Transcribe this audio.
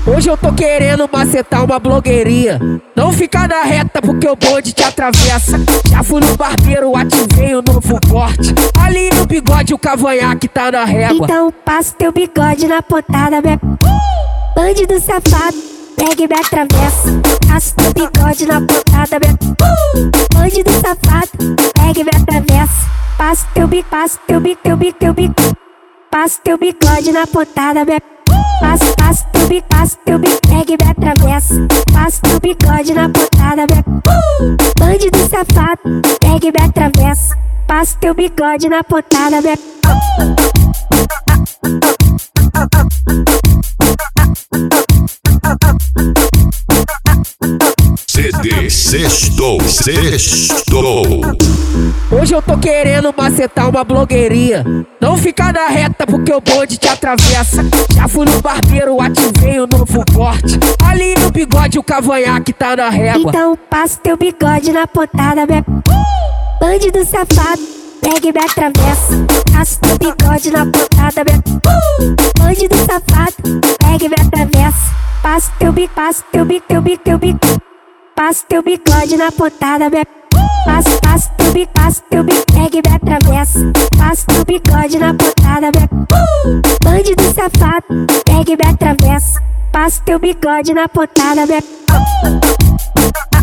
Hoje eu tô querendo macetar uma blogueirinha. Não fica na reta porque o bonde te atravessa. Já fui no barbeiro, ativei o novo corte. Ali no bigode o cavanhaque tá na régua. Então passa teu bigode na pontada, minha bandido safado, pega e me atravessa. Passa teu bigode na pontada, minha bandido safado, pega e me atravessa. Passa teu passa teu bigode na pontada, minha passa teu pega e me atravessa. Passa teu bigode na pontada, minha bandido safado, pega e me atravessa. Passa teu bigode na pontada, minha CD Sextou. Hoje eu tô querendo macetar uma blogueirinha. Não fica na reta porque o bonde te atravessa. Já fui no barbeiro, ativei o novo corte. Ali no bigode o cavanhaque tá na régua. Então passa teu bigode na pontada, minha bandido safado, pega e me atravessa. Passa teu bigode na pontada, minha bandido safado, pega e me atravessa. Passa teu bigode na pontada, minha passa teu pega e me atravessa. Passa teu bigode na pontada, minha bandido safado, pega e me atravessa. Passa teu bigode na pontada, minha